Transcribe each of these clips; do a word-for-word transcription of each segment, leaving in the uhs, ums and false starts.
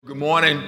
Good morning.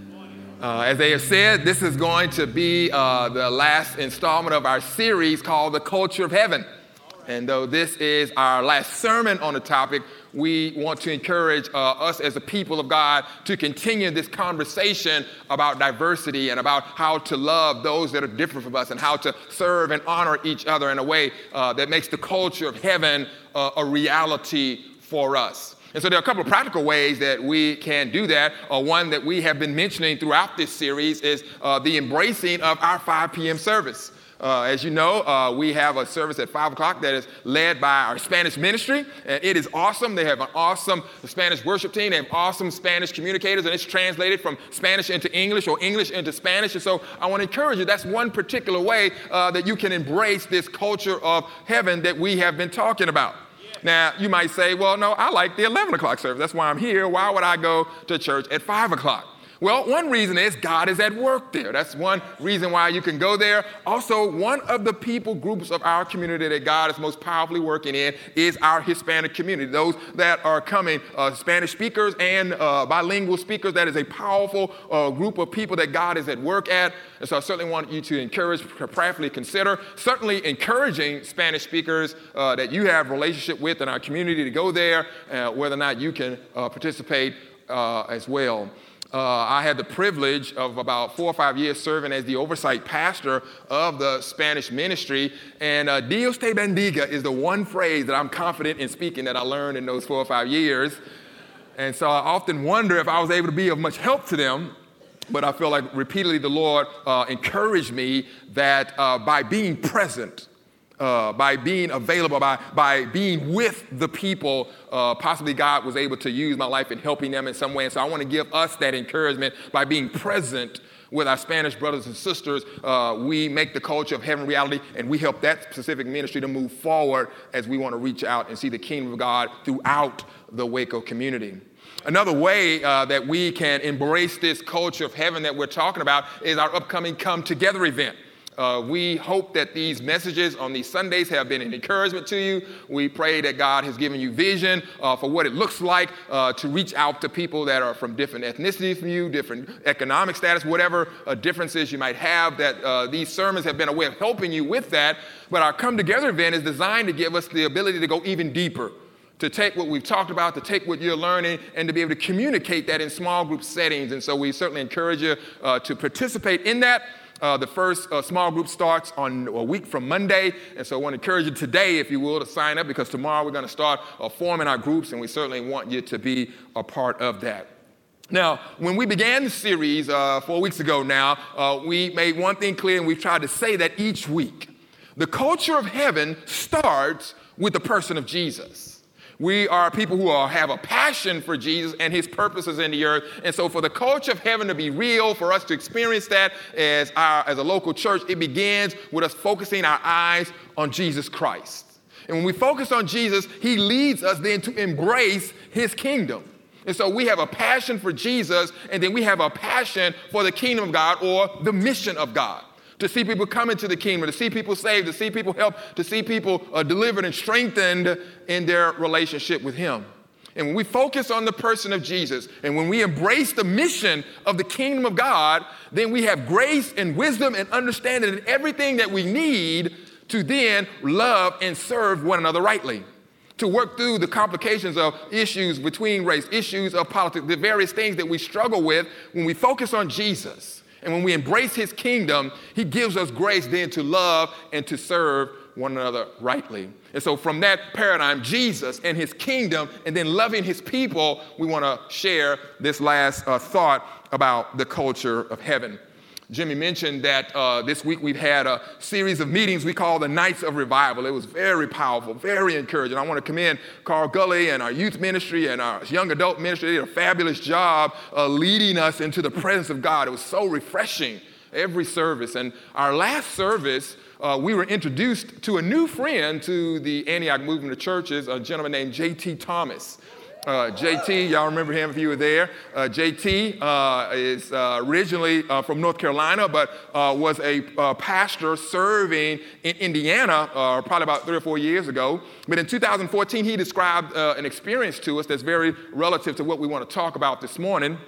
Uh, as they have said, this is going to be uh, the last installment of our series called The Culture of Heaven. And though this is our last sermon on the topic, we want to encourage uh, us as a people of God to continue this conversation about diversity and about how to love those that are different from us and how to serve and honor each other in a way uh, that makes the culture of heaven uh, a reality for us. And so there are a couple of practical ways that we can do that. Uh, one that we have been mentioning throughout this series is uh, the embracing of our five p.m. service. Uh, as you know, uh, we have a service at five o'clock that is led by our Spanish ministry, and it is awesome. They have an awesome Spanish worship team. They have awesome Spanish communicators, and it's translated from Spanish into English or English into Spanish. And so I want to encourage you, that's one particular way uh, that you can embrace this culture of heaven that we have been talking about. Now, you might say, well, no, I like the eleven o'clock service. That's why I'm here. Why would I go to church at five o'clock? Well, one reason is God is at work there. That's one reason why you can go there. Also, one of the people groups of our community that God is most powerfully working in is our Hispanic community. Those that are coming, uh, Spanish speakers and uh, bilingual speakers, that is a powerful uh, group of people that God is at work at. And so I certainly want you to encourage, prayerfully consider, certainly encouraging Spanish speakers uh, that you have a relationship with in our community to go there, uh, whether or not you can uh, participate uh, as well. Uh, I had the privilege of about four or five years serving as the oversight pastor of the Spanish ministry. And uh, Dios te bendiga is the one phrase that I'm confident in speaking that I learned in those four or five years. And so I often wonder if I was able to be of much help to them. But I feel like repeatedly the Lord uh, encouraged me that uh, by being present, Uh, by being available, by, by being with the people, uh, possibly God was able to use my life in helping them in some way. And so I want to give us that encouragement by being present with our Spanish brothers and sisters. Uh, we make the culture of heaven reality, and we help that specific ministry to move forward as we want to reach out and see the kingdom of God throughout the Waco community. Another way uh, that we can embrace this culture of heaven that we're talking about is our upcoming Come Together event. Uh, we hope that these messages on these Sundays have been an encouragement to you. We pray that God has given you vision uh, for what it looks like uh, to reach out to people that are from different ethnicities from you, different economic status, whatever uh, differences you might have, that uh, these sermons have been a way of helping you with that. But our Come Together event is designed to give us the ability to go even deeper, to take what we've talked about, to take what you're learning, and to be able to communicate that in small group settings. And so we certainly encourage you uh, to participate in that. Uh, the first uh, small group starts on a week from Monday, and so I want to encourage you today, if you will, to sign up, because tomorrow we're going to start uh, forming our groups, and we certainly want you to be a part of that. Now, when we began the series uh, four weeks ago now, uh, we made one thing clear, and we've tried to say that each week. The culture of heaven starts with the person of Jesus. We are people who are, have a passion for Jesus and his purposes in the earth. And so for the culture of heaven to be real, for us to experience that as, our, as a local church, it begins with us focusing our eyes on Jesus Christ. And when we focus on Jesus, he leads us then to embrace his kingdom. And so we have a passion for Jesus, and then we have a passion for the kingdom of God, or the mission of God. To see people come into the kingdom, to see people saved, to see people helped, to see people uh, delivered and strengthened in their relationship with him. And when we focus on the person of Jesus, and when we embrace the mission of the kingdom of God, then we have grace and wisdom and understanding and everything that we need to then love and serve one another rightly. To work through the complications of issues between race, issues of politics, the various things that we struggle with. When we focus on Jesus, and when we embrace his kingdom, he gives us grace then to love and to serve one another rightly. And so from that paradigm, Jesus and his kingdom, and then loving his people, we want to share this last uh, thought about the culture of heaven. Jimmy mentioned that uh, this week we've had a series of meetings we call the Nights of Revival. It was very powerful, very encouraging. I want to commend Carl Gully and our youth ministry and our young adult ministry. They did a fabulous job uh, leading us into the presence of God. It was so refreshing, every service. And our last service, uh, we were introduced to a new friend to the Antioch movement of churches, a gentleman named J T Thomas. Uh, J T, y'all remember him if you were there. Uh, J T uh, is uh, originally uh, from North Carolina, but uh, was a uh, pastor serving in Indiana uh, probably about three or four years ago. But in two thousand fourteen, he described uh, an experience to us that's very relative to what we want to talk about this morning.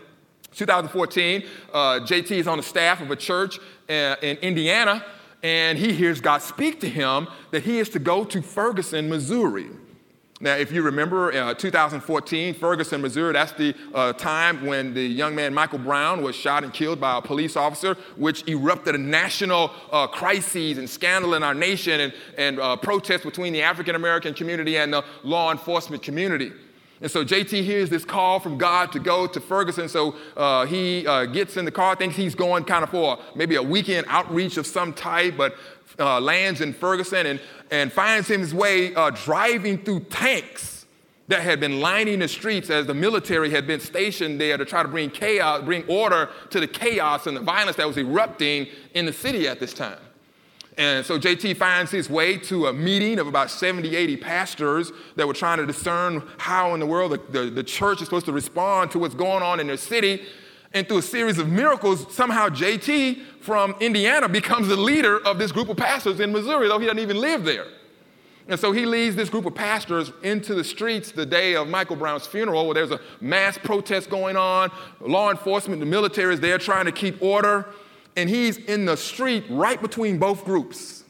two thousand fourteen, uh, J T is on the staff of a church uh, in Indiana, and he hears God speak to him that he is to go to Ferguson, Missouri. Now, if you remember, uh, two thousand fourteen, Ferguson, Missouri, that's the uh, time when the young man Michael Brown was shot and killed by a police officer, which erupted a national uh, crisis and scandal in our nation and, and uh, protests between the African-American community and the law enforcement community. And so J T hears this call from God to go to Ferguson, so uh, he uh, gets in the car, thinks he's going kind of for maybe a weekend outreach of some type, but uh, lands in Ferguson and, and finds him his way uh, driving through tanks that had been lining the streets as the military had been stationed there to try to bring chaos, bring order to the chaos and the violence that was erupting in the city at this time. And so J T finds his way to a meeting of about seventy, eighty pastors that were trying to discern how in the world the, the, the church is supposed to respond to what's going on in their city. And through a series of miracles, somehow J T from Indiana becomes the leader of this group of pastors in Missouri, though he doesn't even live there. And so he leads this group of pastors into the streets the day of Michael Brown's funeral, where there's a mass protest going on. Law enforcement, the military is there trying to keep order. And he's in the street right between both groups.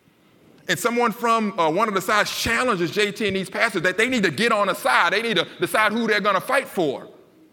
And someone from uh, one of the sides challenges J T and these pastors that they need to get on a side. They need to decide who they're going to fight for.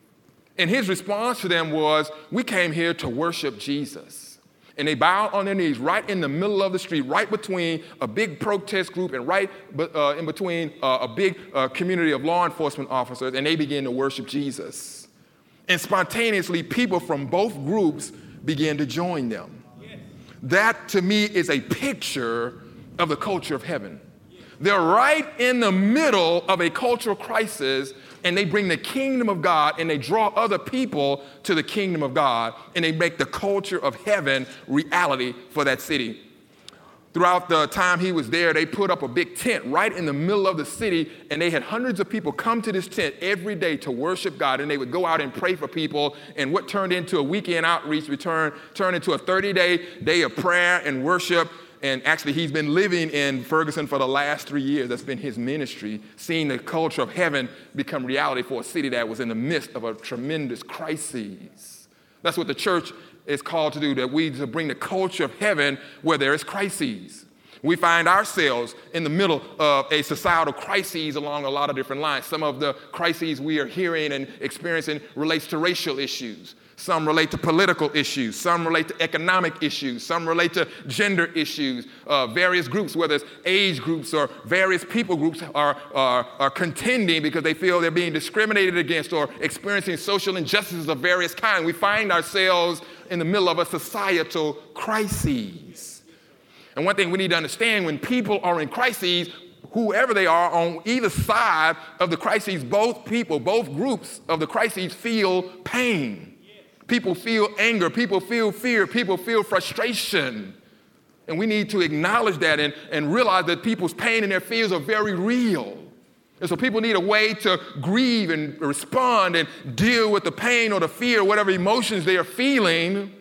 And his response to them was, we came here to worship Jesus. And they bow on their knees right in the middle of the street, right between a big protest group and right uh, in between uh, a big uh, community of law enforcement officers, and they begin to worship Jesus. And spontaneously, people from both groups began to join them. Yes. That, to me, is a picture of the culture of heaven. Yes. They're right in the middle of a cultural crisis, and they bring the kingdom of God, and they draw other people to the kingdom of God, and they make the culture of heaven reality for that city. Throughout the time he was there, they put up a big tent right in the middle of the city, and they had hundreds of people come to this tent every day to worship God, and they would go out and pray for people, and what turned into a weekend outreach returned, turned into a thirty-day day of prayer and worship. And actually, he's been living in Ferguson for the last three years. That's been his ministry, seeing the culture of heaven become reality for a city that was in the midst of a tremendous crisis. That's what the church is called to do, that we to bring the culture of heaven where there is crises. We find ourselves in the middle of a societal crisis along a lot of different lines. Some of the crises we are hearing and experiencing relates to racial issues. Some relate to political issues. Some relate to economic issues. Some relate to gender issues. Uh, various groups, whether it's age groups or various people groups, are, are, are contending because they feel they're being discriminated against or experiencing social injustices of various kinds. We find ourselves in the middle of a societal crisis. And one thing we need to understand, when people are in crises, whoever they are on either side of the crises, both people, both groups of the crises feel pain. People feel anger, people feel fear, people feel frustration. And we need to acknowledge that and, and realize that people's pain and their fears are very real. And so people need a way to grieve and respond and deal with the pain or the fear or whatever emotions they are feeling.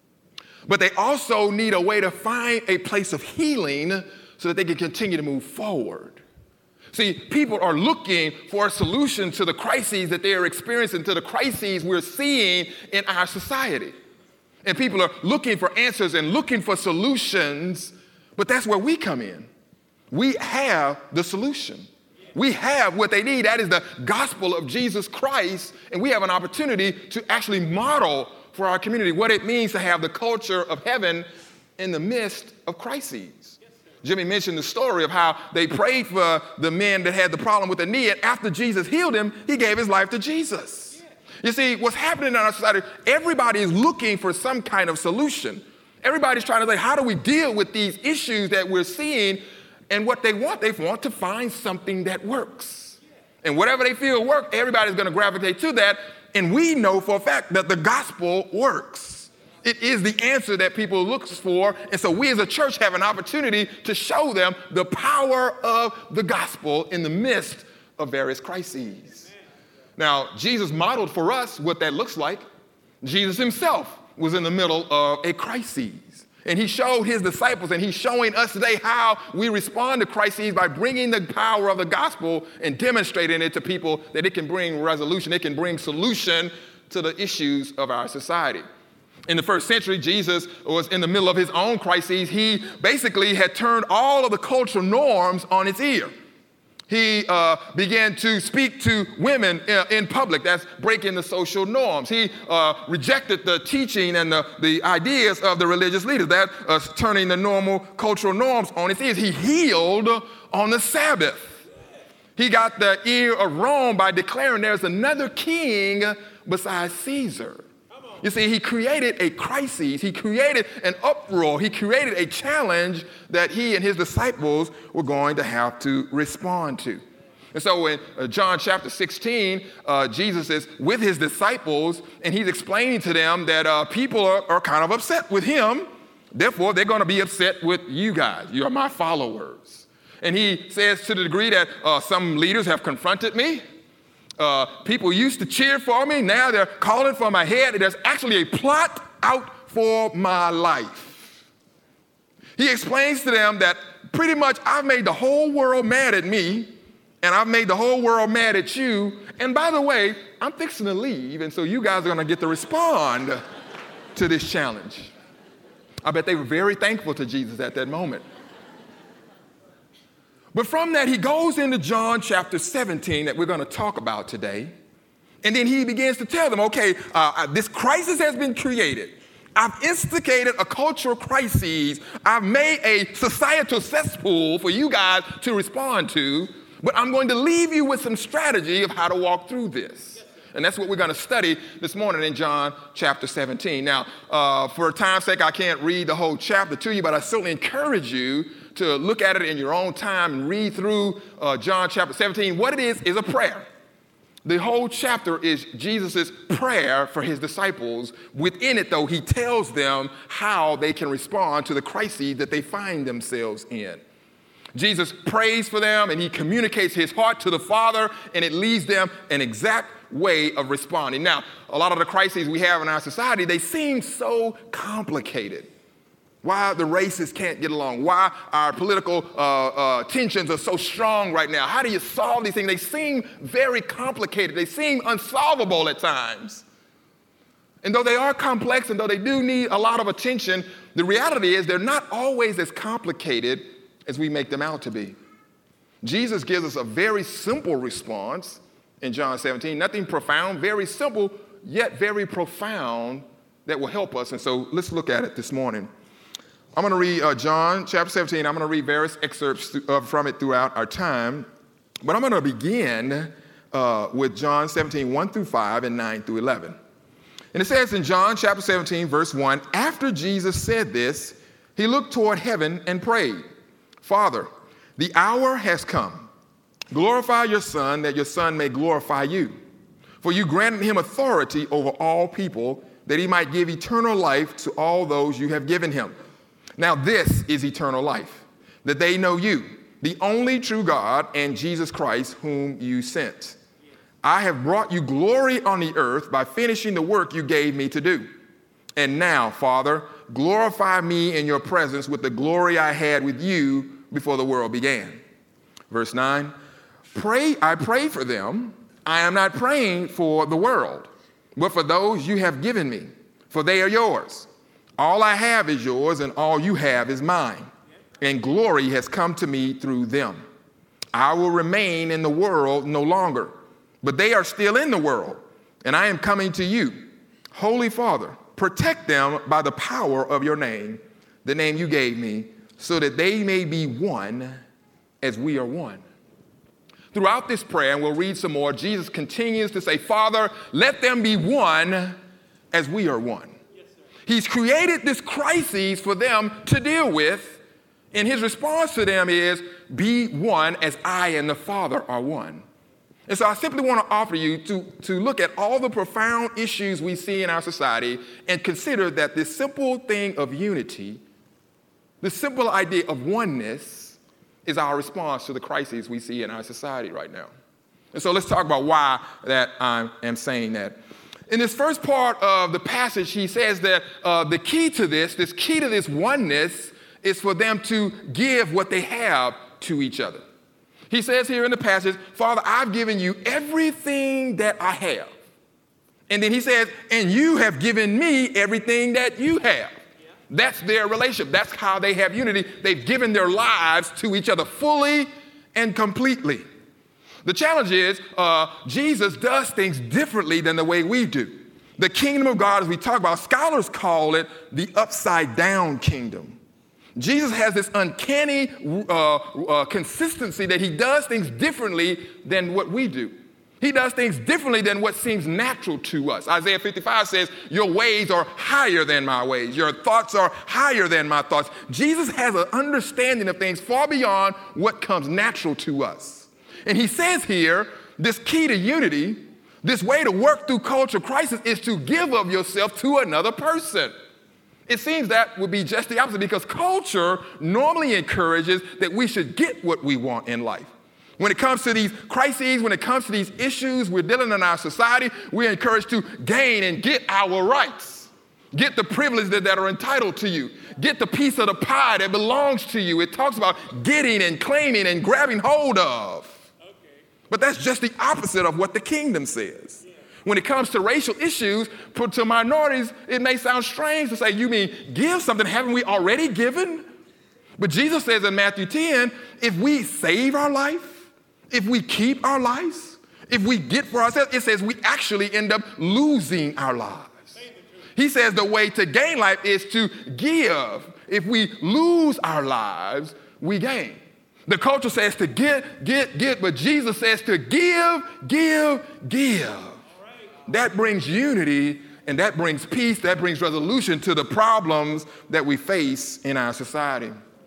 But they also need a way to find a place of healing so that they can continue to move forward. See, people are looking for a solution to the crises that they are experiencing, to the crises we're seeing in our society. And people are looking for answers and looking for solutions, but that's where we come in. We have the solution. We have what they need. That is the gospel of Jesus Christ, and we have an opportunity to actually model for our community what it means to have the culture of heaven in the midst of crises. Jimmy mentioned the story of how they prayed for the men that had the problem with the knee, and after Jesus healed him, he gave his life to Jesus. You see, what's happening in our society, everybody is looking for some kind of solution. Everybody's trying to say, how do we deal with these issues that we're seeing? And what they want, they want to find something that works. And whatever they feel works, everybody's going to gravitate to that. And we know for a fact that the gospel works. It is the answer that people look for. And so we as a church have an opportunity to show them the power of the gospel in the midst of various crises. Now, Jesus modeled for us what that looks like. Jesus himself was in the middle of a crisis. And he showed his disciples, and he's showing us today how we respond to crises by bringing the power of the gospel and demonstrating it to people that it can bring resolution, it can bring solution to the issues of our society. In the first century, Jesus was in the middle of his own crises. He basically had turned all of the cultural norms on its ear. He uh, began to speak to women in, in public. That's breaking the social norms. He uh, rejected the teaching and the, the ideas of the religious leaders. That uh, turning the normal cultural norms on its ears. He healed on the Sabbath. He got the ear of Rome by declaring there's another king besides Caesar. You see, he created a crisis. He created an uproar. He created a challenge that he and his disciples were going to have to respond to. And so in uh, John chapter sixteen, uh, Jesus is with his disciples, and he's explaining to them that uh, people are, are kind of upset with him. Therefore, they're going to be upset with you guys. You are my followers. And he says to the degree that uh, some leaders have confronted me. Uh, people used to cheer for me. Now they're calling for my head. There's actually a plot out for my life. He explains to them that pretty much I've made the whole world mad at me, and I've made the whole world mad at you. And by the way, I'm fixing to leave, and so you guys are going to get to respond to this challenge. I bet they were very thankful to Jesus at that moment. But from that, he goes into John chapter seventeen that we're going to talk about today. And then he begins to tell them, okay, uh, this crisis has been created. I've instigated a cultural crisis. I've made a societal cesspool for you guys to respond to. But I'm going to leave you with some strategy of how to walk through this. And that's what we're going to study this morning in John chapter seventeen. Now, uh, for time's sake, I can't read the whole chapter to you, but I certainly encourage you to look at it in your own time and read through uh, John chapter seventeen. What it is is a prayer. The whole chapter is Jesus' prayer for his disciples. Within it, though, he tells them how they can respond to the crises that they find themselves in. Jesus prays for them, and he communicates his heart to the Father, and it leads them an exact way of responding. Now, a lot of the crises we have in our society, they seem so complicated. Why the races can't get along, why our political uh, uh, tensions are so strong right now. How do you solve these things? They seem very complicated. They seem unsolvable at times. And though they are complex and though they do need a lot of attention, the reality is they're not always as complicated as we make them out to be. Jesus gives us a very simple response in John seventeen, nothing profound, very simple, yet very profound that will help us. And so let's look at it this morning. I'm going to read uh, John chapter seventeen. I'm going to read various excerpts th- uh, from it throughout our time. But I'm going to begin uh, with John seventeen, one through five, and nine through eleven. And it says in John chapter seventeen, verse one, after Jesus said this, he looked toward heaven and prayed, Father, the hour has come. Glorify your Son, that your Son may glorify you. For you granted him authority over all people, that he might give eternal life to all those you have given him. Now this is eternal life, that they know you, the only true God, and Jesus Christ, whom you sent. I have brought you glory on the earth by finishing the work you gave me to do. And now, Father, glorify me in your presence with the glory I had with you before the world began. Verse nine, pray, I pray for them. I am not praying for the world, but for those you have given me, for they are yours. All I have is yours, and all you have is mine, and glory has come to me through them. I will remain in the world no longer, but they are still in the world, and I am coming to you. Holy Father, protect them by the power of your name, the name you gave me, so that they may be one as we are one. Throughout this prayer, and we'll read some more, Jesus continues to say, Father, let them be one as we are one. He's created this crisis for them to deal with, and his response to them is, be one as I and the Father are one. And so I simply want to offer you to, to look at all the profound issues we see in our society and consider that this simple thing of unity, the simple idea of oneness, is our response to the crises we see in our society right now. And so let's talk about why that I am saying that. In this first part of the passage, he says that uh, the key to this, this key to this oneness, is for them to give what they have to each other. He says here in the passage, Father, I've given you everything that I have. And then he says, and you have given me everything that you have. That's their relationship. That's how they have unity. They've given their lives to each other fully and completely. The challenge is uh, Jesus does things differently than the way we do. The kingdom of God, as we talk about, scholars call it the upside down kingdom. Jesus has this uncanny uh, uh, consistency that he does things differently than what we do. He does things differently than what seems natural to us. Isaiah fifty-five says, your ways are higher than my ways. Your thoughts are higher than my thoughts. Jesus has an understanding of things far beyond what comes natural to us. And he says here, this key to unity, this way to work through cultural crisis is to give of yourself to another person. It seems that would be just the opposite because culture normally encourages that we should get what we want in life. When it comes to these crises, when it comes to these issues we're dealing in our society, we're encouraged to gain and get our rights. Get the privileges that, that are entitled to you. Get the piece of the pie that belongs to you. It talks about getting and claiming and grabbing hold of. Okay. But that's just the opposite of what the kingdom says. Yeah. When it comes to racial issues, to minorities, it may sound strange to say, you mean give something, haven't we already given? But Jesus says in Matthew ten, if we save our life, if we keep our lives, if we get for ourselves, it says we actually end up losing our lives. He says the way to gain life is to give. If we lose our lives, we gain. The culture says to get, get, get, but Jesus says to give, give, give. That brings unity and that brings peace, that brings resolution to the problems that we face in our society.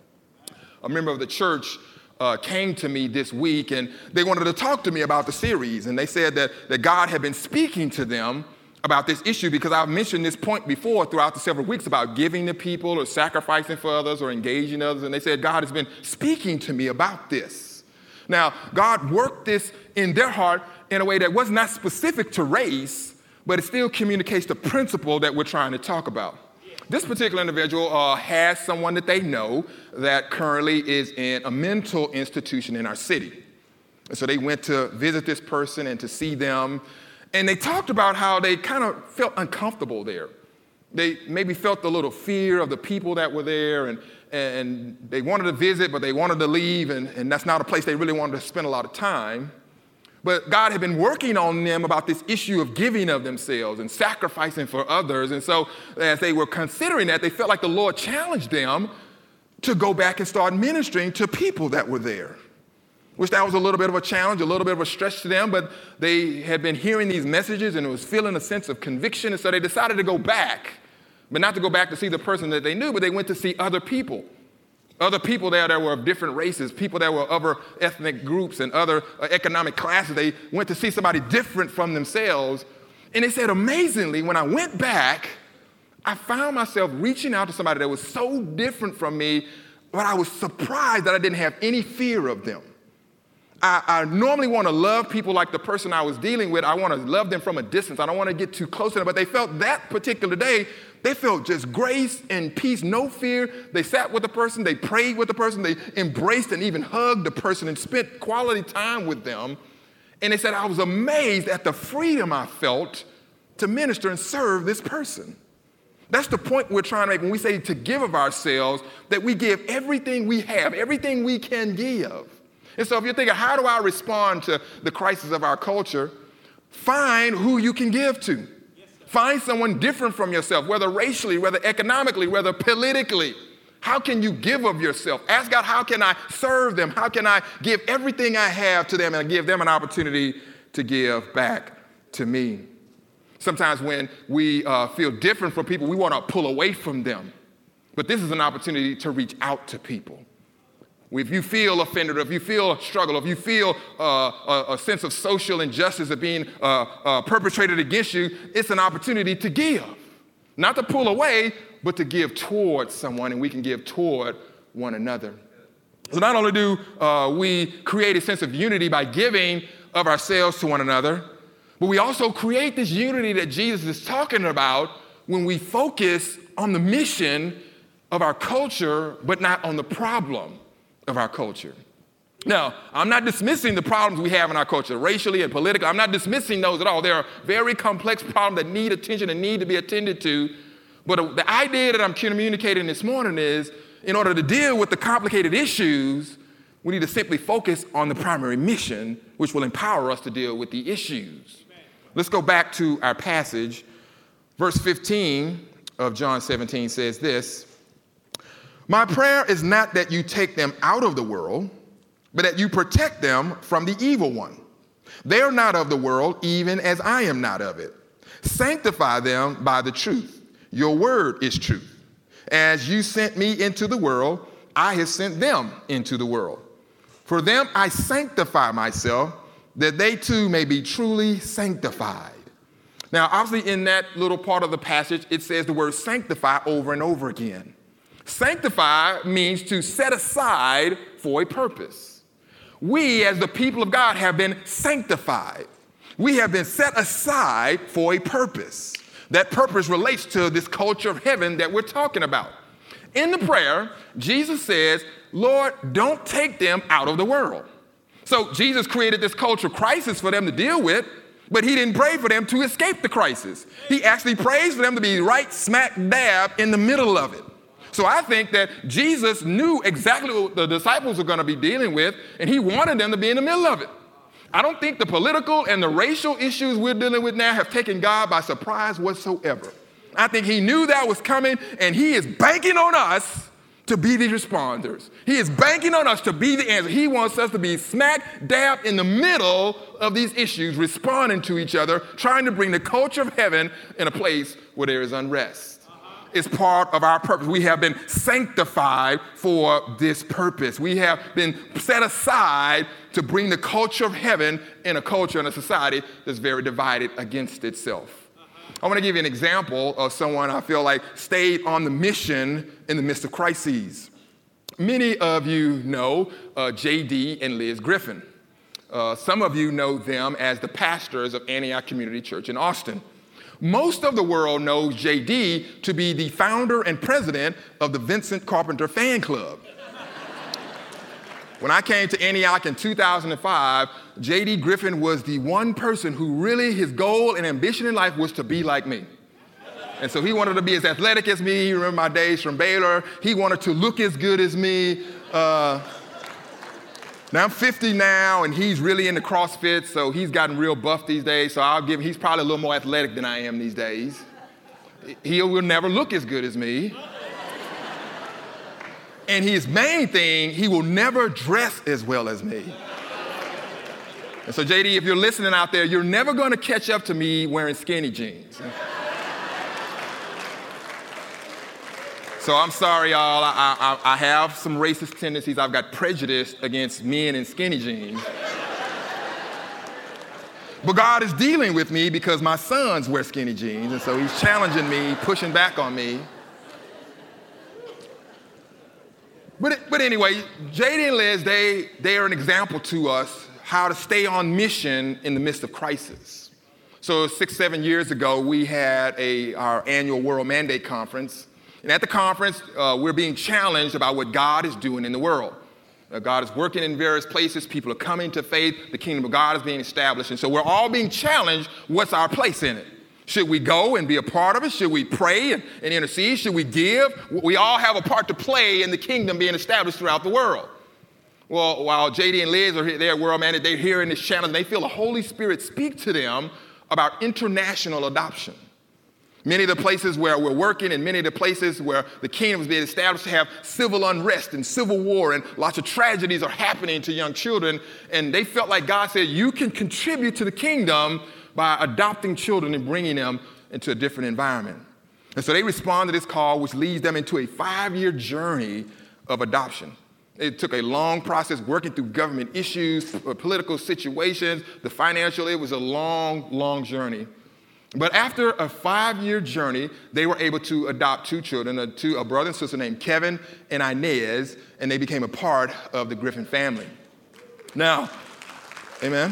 A member of the church Uh, came to me this week and they wanted to talk to me about the series. And they said that, that God had been speaking to them about this issue because I've mentioned this point before throughout the several weeks about giving to people or sacrificing for others or engaging others. And they said, God has been speaking to me about this. Now, God worked this in their heart in a way that was not specific to race, but it still communicates the principle that we're trying to talk about. This particular individual uh, has someone that they know that currently is in a mental institution in our city. And so they went to visit this person and to see them. And they talked about how they kind of felt uncomfortable there. They maybe felt a little fear of the people that were there. And, and they wanted to visit, but they wanted to leave. And, and that's not a place they really wanted to spend a lot of time. But God had been working on them about this issue of giving of themselves and sacrificing for others. And so as they were considering that, they felt like the Lord challenged them to go back and start ministering to people that were there. Which that was a little bit of a challenge, a little bit of a stretch to them, but they had been hearing these messages and it was feeling a sense of conviction. And so they decided to go back, but not to go back to see the person that they knew, but they went to see other people. Other people there that were of different races, people that were of other ethnic groups and other uh, economic classes. They went to see somebody different from themselves. And they said, amazingly, when I went back, I found myself reaching out to somebody that was so different from me, but I was surprised that I didn't have any fear of them. I, I normally want to love people like the person I was dealing with. I want to love them from a distance. I don't want to get too close to them. But they felt that particular day, they felt just grace and peace, no fear. They sat with the person. They prayed with the person. They embraced and even hugged the person and spent quality time with them. And they said, I was amazed at the freedom I felt to minister and serve this person. That's the point we're trying to make when we say to give of ourselves, that we give everything we have, everything we can give. And so if you're thinking, how do I respond to the crisis of our culture? Find who you can give to. Yes, find someone different from yourself, whether racially, whether economically, whether politically. How can you give of yourself? Ask God, how can I serve them? How can I give everything I have to them and give them an opportunity to give back to me? Sometimes when we uh, feel different from people, we want to pull away from them. But this is an opportunity to reach out to people. If you feel offended, or if you feel a struggle, if you feel uh, a, a sense of social injustice of being uh, uh, perpetrated against you, it's an opportunity to give. Not to pull away, but to give toward someone, and we can give toward one another. So not only do uh, we create a sense of unity by giving of ourselves to one another, but we also create this unity that Jesus is talking about when we focus on the mission of our culture, but not on the problem of our culture. Now, I'm not dismissing the problems we have in our culture, racially and politically. I'm not dismissing those at all. There are very complex problems that need attention and need to be attended to. But the idea that I'm communicating this morning is, in order to deal with the complicated issues, we need to simply focus on the primary mission, which will empower us to deal with the issues. Let's go back to our passage. Verse fifteen of John seventeen says this: "My prayer is not that you take them out of the world, but that you protect them from the evil one. They are not of the world, even as I am not of it. Sanctify them by the truth. Your word is truth. As you sent me into the world, I have sent them into the world. For them I sanctify myself, that they too may be truly sanctified." Now, obviously, in that little part of the passage, it says the word sanctify over and over again. Sanctify means to set aside for a purpose. We, as the people of God, have been sanctified. We have been set aside for a purpose. That purpose relates to this culture of heaven that we're talking about. In the prayer, Jesus says, Lord, don't take them out of the world. So Jesus created this cultural crisis for them to deal with, but he didn't pray for them to escape the crisis. He actually prays for them to be right smack dab in the middle of it. So I think that Jesus knew exactly what the disciples were going to be dealing with, and he wanted them to be in the middle of it. I don't think the political and the racial issues we're dealing with now have taken God by surprise whatsoever. I think he knew that was coming, and he is banking on us to be the responders. He is banking on us to be the answer. He wants us to be smack dab in the middle of these issues, responding to each other, trying to bring the culture of heaven in a place where there is unrest. It's part of our purpose. We have been sanctified for this purpose. We have been set aside to bring the culture of heaven in a culture and a society that's very divided against itself. I want to give you an example of someone I feel like stayed on the mission in the midst of crises. Many of you know uh, J D and Liz Griffin. Uh, some of you know them as the pastors of Antioch Community Church in Austin. Most of the world knows J D to be the founder and president of the Vincent Carpenter Fan Club. When I came to Antioch in two thousand five, J D Griffin was the one person who really, his goal and ambition in life was to be like me. And so he wanted to be as athletic as me. You remember my days from Baylor. He wanted to look as good as me. Uh, Now, I'm fifty now, and he's really into CrossFit, so he's gotten real buff these days, so I'll give him, he's probably a little more athletic than I am these days. He will never look as good as me. And his main thing, he will never dress as well as me. And so, J D, if you're listening out there, you're never going to catch up to me wearing skinny jeans. So I'm sorry, y'all. I, I, I have some racist tendencies. I've got prejudice against men in skinny jeans. But God is dealing with me because my sons wear skinny jeans, and so he's challenging me, pushing back on me. But, but anyway, J D and Liz, they, they are an example to us how to stay on mission in the midst of crisis. So six, seven years ago, we had a, our annual World Mandate Conference. And at the conference, uh, we're being challenged about what God is doing in the world. Uh, God is working in various places. People are coming to faith. The kingdom of God is being established. And so we're all being challenged, what's our place in it? Should we go and be a part of it? Should we pray and, and intercede? Should we give? We all have a part to play in the kingdom being established throughout the world. Well, while J D and Liz are there at World Mandate, they're hearing this challenge. They feel the Holy Spirit speak to them about international adoption. Many of the places where we're working and many of the places where the kingdom is being established have civil unrest and civil war, and lots of tragedies are happening to young children. And they felt like God said, you can contribute to the kingdom by adopting children and bringing them into a different environment. And so they respond to this call, which leads them into a five-year journey of adoption. It took a long process working through government issues, political situations, the financial. It was a long, long journey. But after a five-year journey, they were able to adopt two children, a, two, a brother and sister named Kevin and Inez, and they became a part of the Griffin family. Now, amen.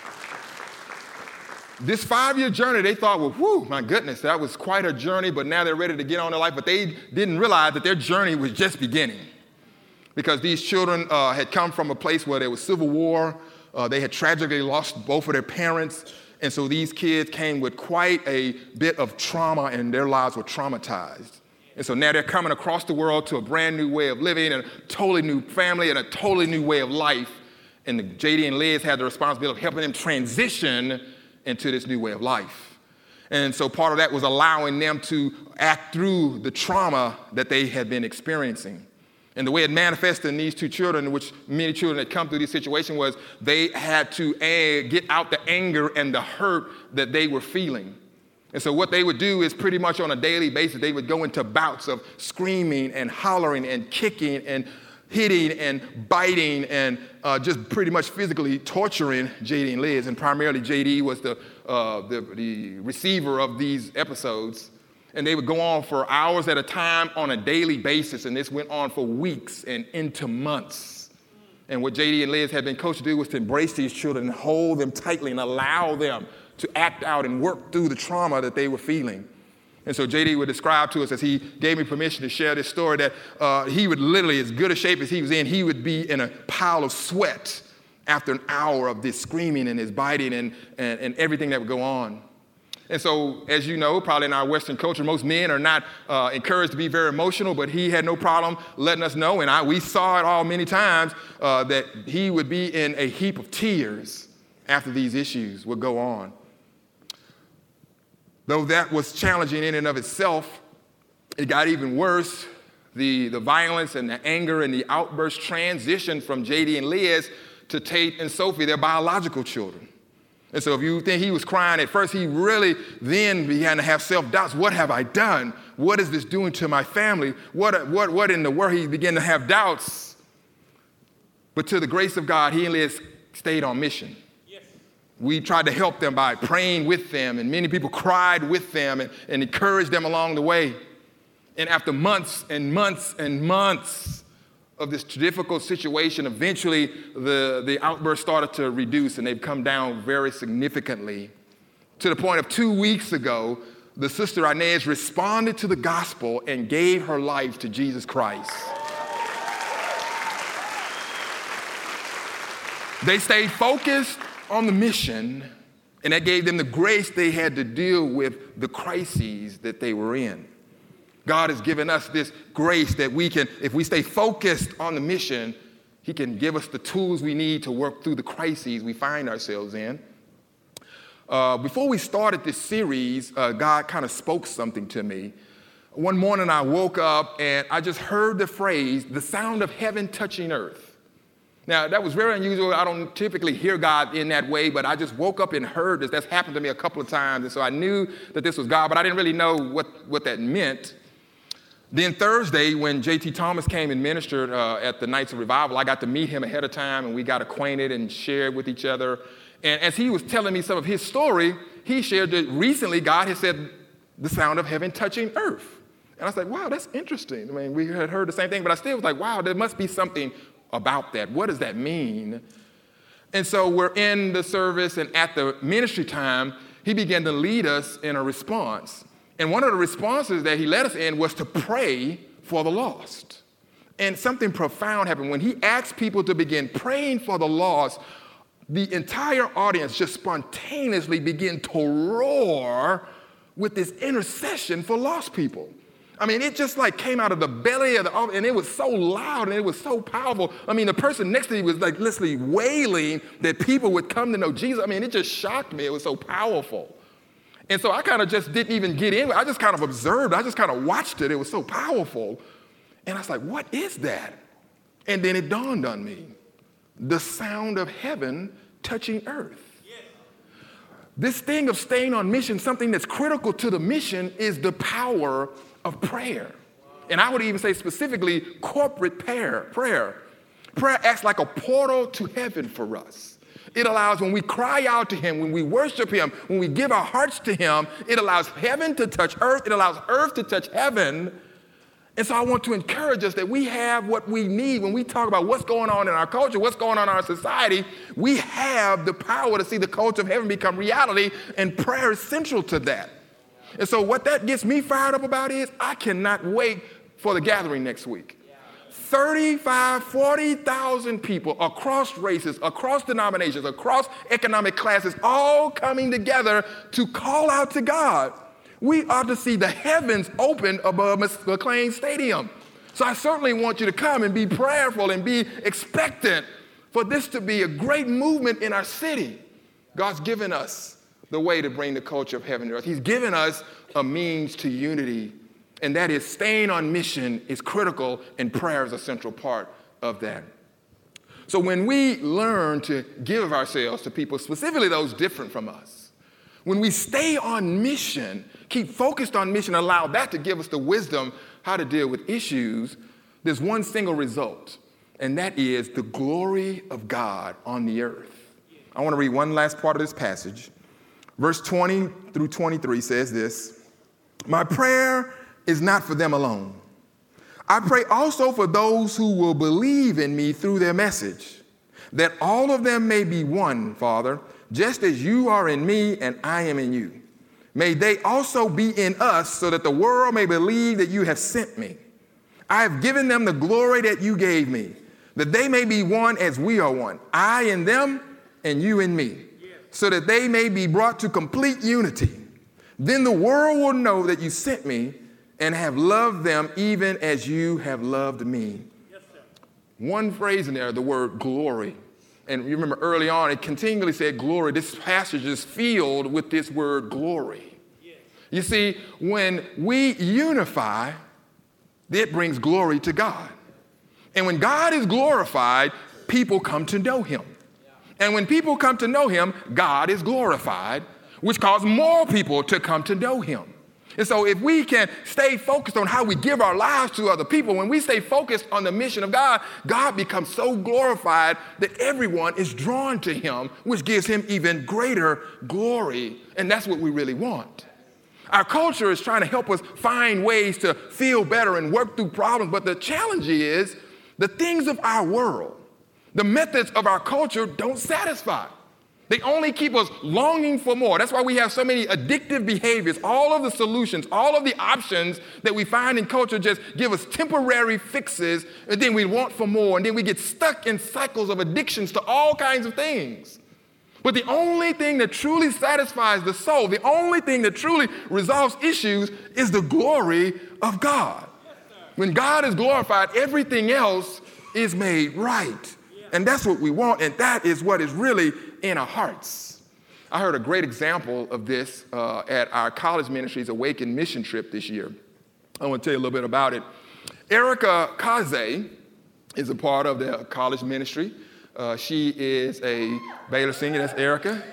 This five-year journey, they thought, well, whew, my goodness, that was quite a journey, but now they're ready to get on their life. But they didn't realize that their journey was just beginning. because these children uh, had come from a place where there was civil war. Uh, they had tragically lost both of their parents. And so these kids came with quite a bit of trauma, and their lives were traumatized. And so now they're coming across the world to a brand new way of living and a totally new family and a totally new way of life. And the J D and Liz had the responsibility of helping them transition into this new way of life. And so part of that was allowing them to act through the trauma that they had been experiencing. And the way it manifested in these two children, which many children had come through this situation, was they had to uh, get out the anger and the hurt that they were feeling. And so what they would do is pretty much on a daily basis, they would go into bouts of screaming and hollering and kicking and hitting and biting and uh, just pretty much physically torturing J D and Liz. And primarily J D was the, uh, the, the receiver of these episodes. And they would go on for hours at a time on a daily basis. And this went on for weeks and into months. And what J D and Liz had been coached to do was to embrace these children and hold them tightly and allow them to act out and work through the trauma that they were feeling. And so J D would describe to us, as he gave me permission to share this story, that uh, he would literally, as good a shape as he was in, he would be in a pile of sweat after an hour of this screaming and his biting and, and, and everything that would go on. And so, as you know, probably in our Western culture, most men are not uh, encouraged to be very emotional, but he had no problem letting us know, and I, we saw it all many times, uh, that he would be in a heap of tears after these issues would go on. Though that was challenging in and of itself, it got even worse. The, the violence and the anger and the outburst transitioned from J D and Liz to Tate and Sophie, their biological children. And so if you think he was crying at first, he really then began to have self-doubts. What have I done? What is this doing to my family? What, what, what in the world? He began to have doubts. But to the grace of God, he and Liz stayed on mission. We tried to help them by praying with them, and many people cried with them and, and encouraged them along the way. And after months and months and months of this difficult situation, eventually the, the outburst started to reduce, and they've come down very significantly, to the point of two weeks ago, the sister Inez responded to the gospel and gave her life to Jesus Christ. They stayed focused on the mission, and that gave them the grace they had to deal with the crises that they were in. God has given us this grace that we can, if we stay focused on the mission, he can give us the tools we need to work through the crises we find ourselves in. Uh, before we started this series, uh, God kind of spoke something to me. One morning I woke up and I just heard the phrase, the sound of heaven touching earth. Now, that was very unusual. I don't typically hear God in that way, but I just woke up and heard this. That's happened to me a couple of times, and so I knew that this was God, but I didn't really know what, what that meant. Then Thursday, when J T Thomas came and ministered uh, at the Nights of Revival, I got to meet him ahead of time, and we got acquainted and shared with each other. And as he was telling me some of his story, he shared that recently God had said the sound of heaven touching earth. And I was like, wow, that's interesting. I mean, we had heard the same thing, but I still was like, wow, there must be something about that. What does that mean? And so we're in the service, and at the ministry time, he began to lead us in a response. And one of the responses that he led us in was to pray for the lost. And something profound happened. When he asked people to begin praying for the lost, the entire audience just spontaneously began to roar with this intercession for lost people. I mean, it just like came out of the belly of the audience, and it was so loud and it was so powerful. I mean, the person next to me was like literally wailing that people would come to know Jesus. I mean, it just shocked me. It was so powerful. And so I kind of just didn't even get in. I just kind of observed. I just kind of watched it. It was so powerful. And I was like, what is that? And then it dawned on me. The sound of heaven touching earth. This thing of staying on mission, something that's critical to the mission, is the power of prayer. And I would even say specifically corporate prayer. Prayer, prayer acts like a portal to heaven for us. It allows, when we cry out to him, when we worship him, when we give our hearts to him, it allows heaven to touch earth. It allows earth to touch heaven. And so I want to encourage us that we have what we need when we talk about what's going on in our culture, what's going on in our society. We have the power to see the culture of heaven become reality, and prayer is central to that. And so what that gets me fired up about is I cannot wait for the gathering next week. thirty-five, forty thousand people across races, across denominations, across economic classes, all coming together to call out to God. We ought to see the heavens open above McLean Stadium. So I certainly want you to come and be prayerful and be expectant for this to be a great movement in our city. God's given us the way to bring the culture of heaven to earth. He's given us a means to unity, and that is staying on mission is critical, and prayer is a central part of that. So when we learn to give of ourselves to people, specifically those different from us, when we stay on mission, keep focused on mission, allow that to give us the wisdom how to deal with issues, there's one single result, and that is the glory of God on the earth. I want to read one last part of this passage. Verse twenty through twenty-three says this: "My prayer is not for them alone. I pray also for those who will believe in me through their message, that all of them may be one, Father, just as you are in me and I am in you. May they also be in us, so that the world may believe that you have sent me. I have given them the glory that you gave me, that they may be one as we are one, I in them and you in me, so that they may be brought to complete unity. Then the world will know that you sent me and have loved them even as you have loved me." Yes, sir. One phrase in there, the word glory. And you remember early on, it continually said glory. This passage is filled with this word glory. Yes. You see, when we unify, it brings glory to God. And when God is glorified, people come to know him. And when people come to know him, God is glorified, which causes more people to come to know him. And so if we can stay focused on how we give our lives to other people, when we stay focused on the mission of God, God becomes so glorified that everyone is drawn to him, which gives him even greater glory. And that's what we really want. Our culture is trying to help us find ways to feel better and work through problems. But the challenge is the things of our world, the methods of our culture don't satisfy. They only keep us longing for more. That's why we have so many addictive behaviors. All of the solutions, all of the options that we find in culture just give us temporary fixes, and then we want for more, and then we get stuck in cycles of addictions to all kinds of things. But the only thing that truly satisfies the soul, the only thing that truly resolves issues is the glory of God. When God is glorified, everything else is made right. And that's what we want, and that is what is really in our hearts. I heard a great example of this uh, at our college ministry's Awaken mission trip this year. I want to tell you a little bit about it. Erica Kaze is a part of the college ministry. Uh, she is a Baylor senior, that's Erica.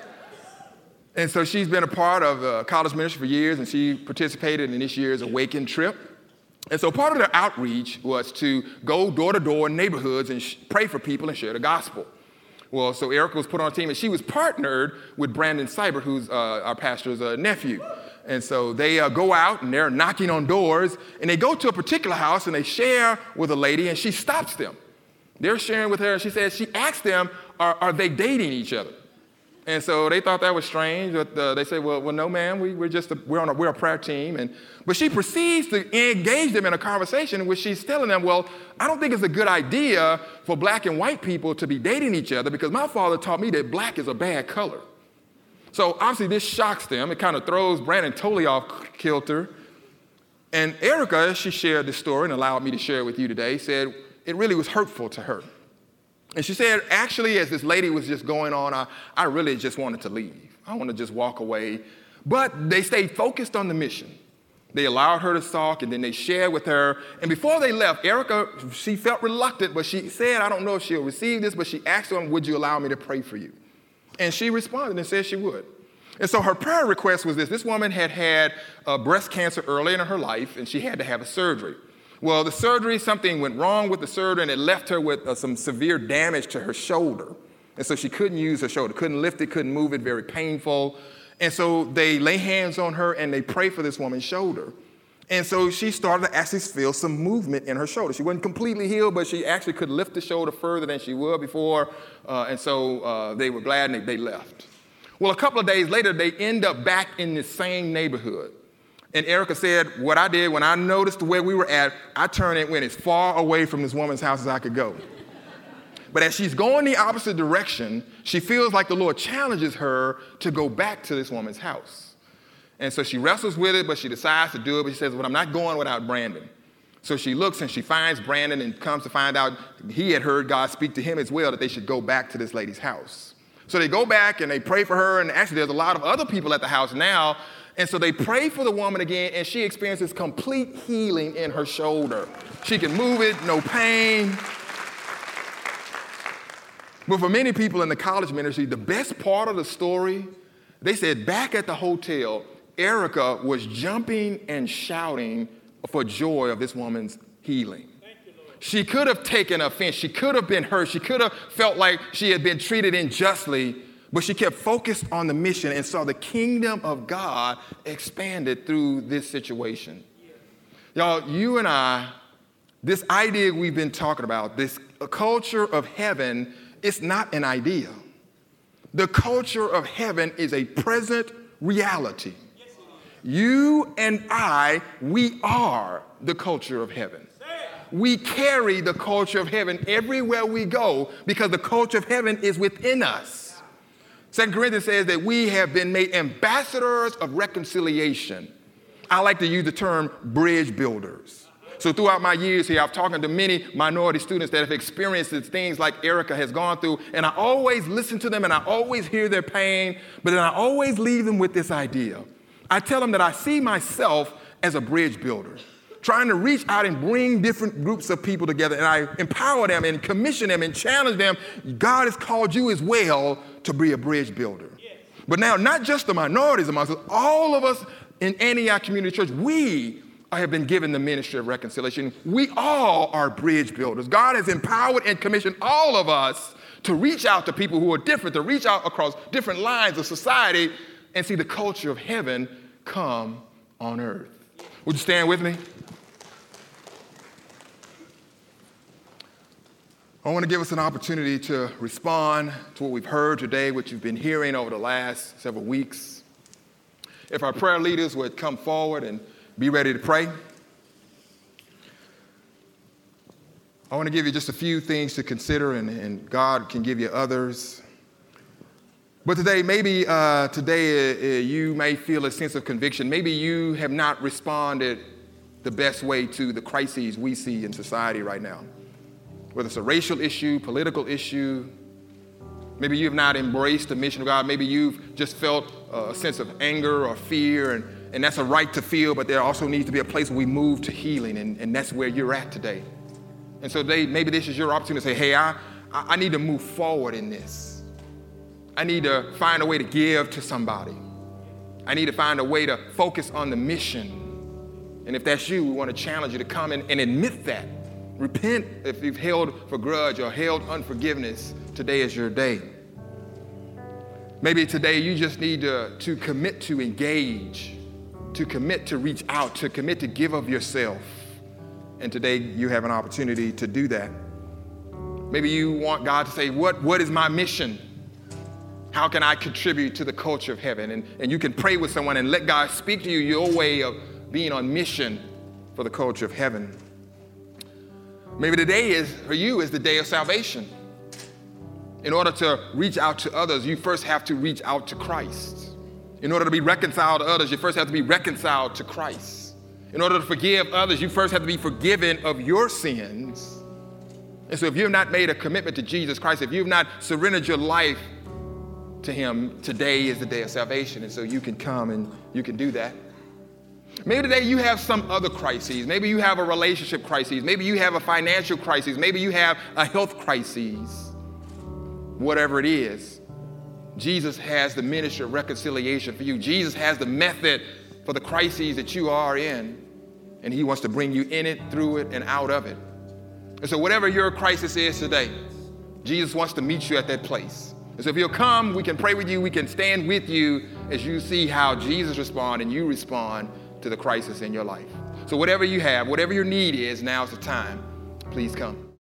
And so she's been a part of uh, college ministry for years, and she participated in this year's Awaken trip. And so part of their outreach was to go door to door in neighborhoods and sh- pray for people and share the gospel. Well, so Erica was put on a team, and she was partnered with Brandon Seibert, who's uh, our pastor's uh, nephew. And so they uh, go out, and they're knocking on doors, and they go to a particular house, and they share with a lady, and she stops them. They're sharing with her, and she says, she asked them, are, are they dating each other? And so they thought that was strange, but uh, they said, well, well, no, ma'am, we, we're just, a, we're on a, we're a prayer team. And, but she proceeds to engage them in a conversation in which she's telling them, well, I don't think it's a good idea for black and white people to be dating each other because my father taught me that black is a bad color. So obviously this shocks them. It kind of throws Brandon totally off kilter. And Erica, she shared this story and allowed me to share it with you today, said it really was hurtful to her. And she said, actually, as this lady was just going on, I, I really just wanted to leave. I want to just walk away. But they stayed focused on the mission. They allowed her to talk, and then they shared with her. And before they left, Erica, she felt reluctant, but she said, I don't know if she'll receive this, but she asked them, would you allow me to pray for you? And she responded and said she would. And so her prayer request was this. This woman had had uh, breast cancer early in her life, and she had to have a surgery. Well, the surgery, something went wrong with the surgery, and it left her with uh, some severe damage to her shoulder. And so she couldn't use her shoulder, couldn't lift it, couldn't move it, very painful. And so they lay hands on her, and they pray for this woman's shoulder. And so she started to actually feel some movement in her shoulder. She wasn't completely healed, but she actually could lift the shoulder further than she would before. Uh, and so uh, they were glad, and they, they left. Well, a couple of days later, they end up back in the same neighborhood. And Erica said, what I did when I noticed where we were at, I turned and went as far away from this woman's house as I could go. But as she's going the opposite direction, she feels like the Lord challenges her to go back to this woman's house. And so she wrestles with it, but she decides to do it. But she says, well, I'm not going without Brandon. So she looks and she finds Brandon and comes to find out he had heard God speak to him as well, that they should go back to this lady's house. So they go back and they pray for her. And actually, there's a lot of other people at the house now. And so they pray for the woman again, and she experiences complete healing in her shoulder. She can move it, no pain. But for many people in the college ministry, the best part of the story, they said back at the hotel, Erica was jumping and shouting for joy of this woman's healing. She could have taken offense. She could have been hurt. She could have felt like she had been treated unjustly, but she kept focused on the mission and saw the kingdom of God expanded through this situation. Y'all, you and I, this idea we've been talking about, this culture of heaven, it's not an idea. The culture of heaven is a present reality. You and I, we are the culture of heaven. We carry the culture of heaven everywhere we go because the culture of heaven is within us. Second Corinthians says that we have been made ambassadors of reconciliation. I like to use the term bridge builders. So throughout my years here, I've talked to many minority students that have experienced things like Erica has gone through, and I always listen to them and I always hear their pain, but then I always leave them with this idea. I tell them that I see myself as a bridge builder, trying to reach out and bring different groups of people together, and I empower them and commission them and challenge them. God has called you as well to be a bridge builder. Yes. But now, not just the minorities amongst us, all of us in Antioch Community Church, we have been given the ministry of reconciliation. We all are bridge builders. God has empowered and commissioned all of us to reach out to people who are different, to reach out across different lines of society and see the culture of heaven come on earth. Would you stand with me? I want to give us an opportunity to respond to what we've heard today, what you've been hearing over the last several weeks. If our prayer leaders would come forward and be ready to pray. I want to give you just a few things to consider, and, and God can give you others. But today, maybe uh, today uh, you may feel a sense of conviction. Maybe you have not responded the best way to the crises we see in society right now. Whether it's a racial issue, political issue, maybe you have not embraced the mission of God. Maybe you've just felt a sense of anger or fear, and, and that's a right to feel, but there also needs to be a place where we move to healing, and, and that's where you're at today. And so today, maybe this is your opportunity to say, hey, I, I need to move forward in this. I need to find a way to give to somebody. I need to find a way to focus on the mission. And if that's you, we want to challenge you to come in and admit that. Repent if you've held for grudge or held unforgiveness. Today is your day. Maybe today you just need to, to commit to engage, to commit to reach out, to commit to give of yourself. And today you have an opportunity to do that. Maybe you want God to say, what, what is my mission? How can I contribute to the culture of heaven? And, and you can pray with someone and let God speak to you your way of being on mission for the culture of heaven. Maybe today is, for you, is the day of salvation. In order to reach out to others, you first have to reach out to Christ. In order to be reconciled to others, you first have to be reconciled to Christ. In order to forgive others, you first have to be forgiven of your sins. And so if you have not made a commitment to Jesus Christ, if you have not surrendered your life to him, today is the day of salvation. And so you can come and you can do that. Maybe today you have some other crises. Maybe you have a relationship crisis. Maybe you have a financial crisis. Maybe you have a health crisis. Whatever it is, Jesus has the ministry of reconciliation for you. Jesus has the method for the crises that you are in, and he wants to bring you in it, through it, and out of it. And so whatever your crisis is today, Jesus wants to meet you at that place. And so if you'll come, we can pray with you. We can stand with you as you see how Jesus responds and you respond to the crisis in your life. So whatever you have, whatever your need is, now's the time. Please come.